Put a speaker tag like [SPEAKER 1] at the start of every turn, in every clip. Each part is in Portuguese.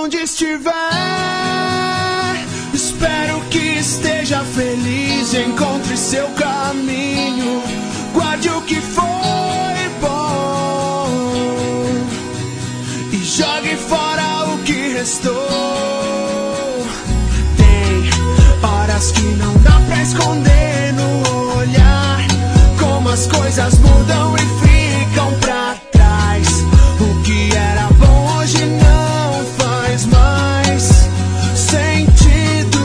[SPEAKER 1] Onde estiver, espero que esteja feliz. Encontre seu caminho, guarde o que foi bom e jogue fora o que restou. Tem horas que não dá pra esconder no olhar, como as coisas mudam e ficam pra trás. O que era bom hoje não faz mais sentido.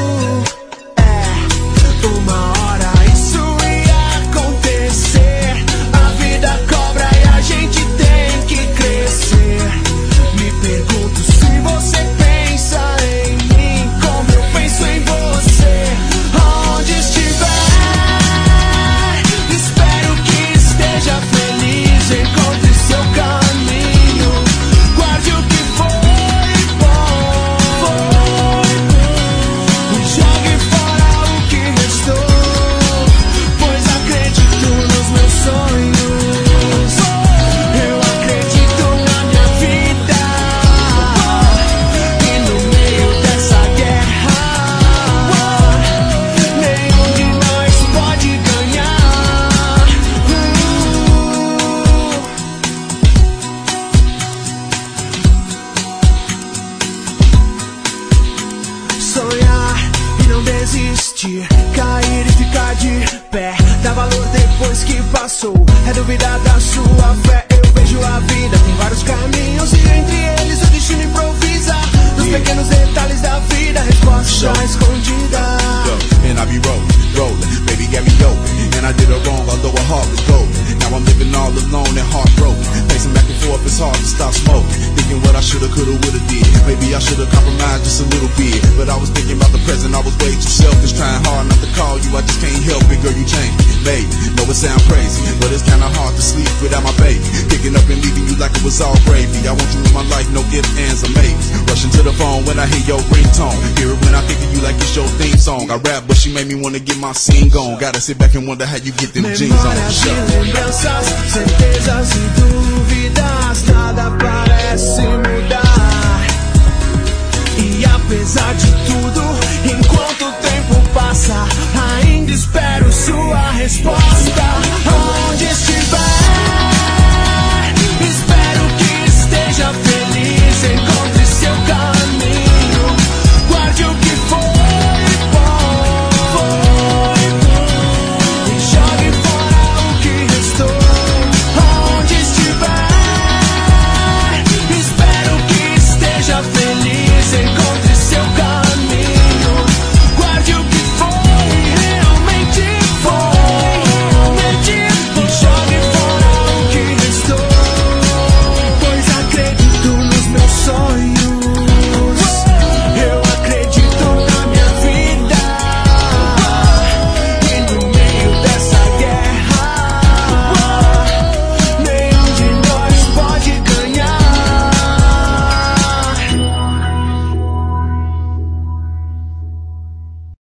[SPEAKER 1] Uma hora isso ia acontecer. A vida cobra e a gente tem que crescer. Me pergunto se você pensa em mim como eu penso em você. Onde estiver, espero que esteja feliz. Encontre seu caminho, guarde o que foi bom e jogue fora o que restou, pois acredito nos meus sonhos. Eu acredito na minha vida, e no meio dessa guerra nenhum de nós pode ganhar. Sonhar e não desistir, cair e ficar de pé, dá valor depois que passou, é duvidar da sua fé. Eu vejo a vida, tem vários caminhos e entre eles o destino improvisa. Nos pequenos detalhes da vida, a resposta já escondida.
[SPEAKER 2] And I be rolling, baby got me open. And I did it wrong, although my heart was golden. Now I'm living all alone and heartbroken, pacing back and forth, it's hard to stop smoking. Thinking what I shoulda, coulda, woulda did. Maybe I shoulda compromised just a little bit, but I was thinking about the present, I was way too selfish. Trying hard not to call you, I just can't help it. Girl, you changed me, baby. Know it sound crazy, but it's kinda hard to sleep without my baby. Picking up and leaving you like it was all gravy. I want you in my life, no ifs, ands, or maybes. Rushing to the phone when I hear your ringtone. Hear it when I think of you like it's your theme song. I rap, but she made me wanna get my scene gone. Gotta sit back and wonder how you get them jeans on.
[SPEAKER 1] Memórias e lembranças, certezas e dúvidas, nada parece